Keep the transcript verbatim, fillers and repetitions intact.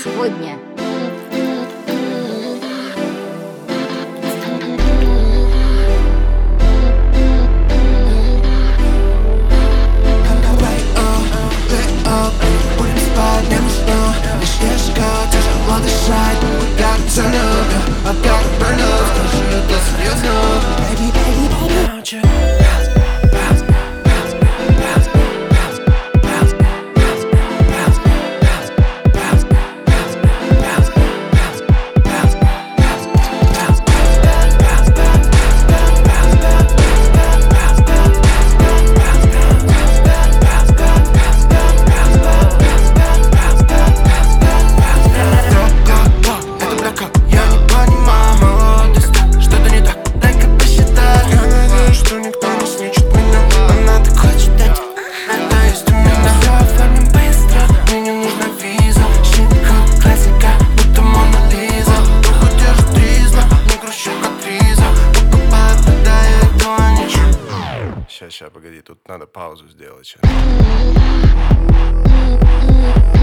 сегодня. I gotta burn up, скажи, это серьезно. Baby, baby, baby, don't you bounce, bounce, bounce, bounce, bounce, bounce, bounce, bounce, bounce, bounce, bounce, bounce, bounce, bounce, Ща, ща, погоди, тут надо паузу сделать сейчас.